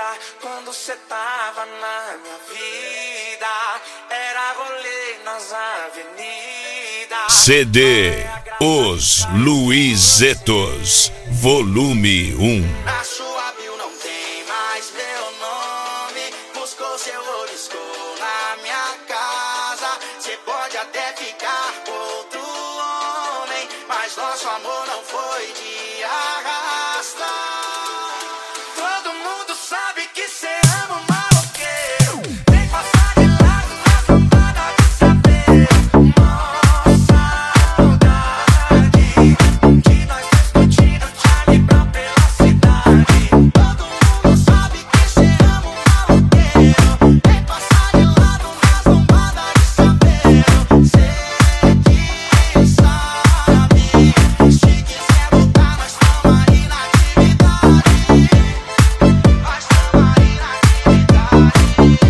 quando cê tava na minha vida. Era rolê nas avenidas. CD Os Luizetos, volume 1. Na sua bio não tem mais meu nome. Buscou seu oliscou na minha casa. Cê pode até ficar com outro homem, mas nosso amor não foi de arrasta. Todo mundo sabe que cê ama o maloqueiro. Vem passar de lado na cambada de saber. Nossa saudade de nós discutindo Charlie Brown pela cidade. Todo mundo sabe que cê ama o maloqueiro. Vem passar de lado na cambada de saber. Cê que sabe. Se quiser voltar nós tamo aí na atividade. Nós tamo aí na atividade. Nós tamo aí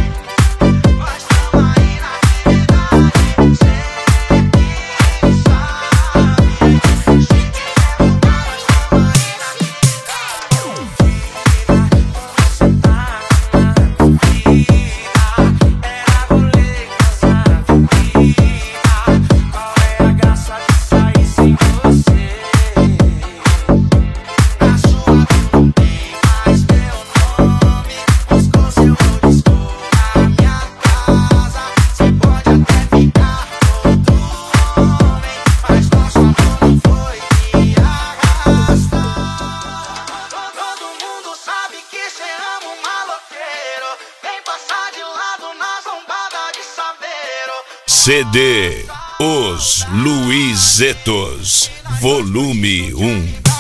na atividade. Cê que sabe. Se quiser voltar nós tamo aí na atividade. Era rolê nas avenidas. Qual é a graça de sair sem você? Na sua vida não tem mais meu nome. Buscou seu oliscou na minha casa. Cê pode até ficar com outro homem, mas nosso amor não foi de arrasta. Todo mundo sabe que cê ama o maloqueiro. Vem passar de lado na zombada de saveiro. CD Os Luizetos, volume 1.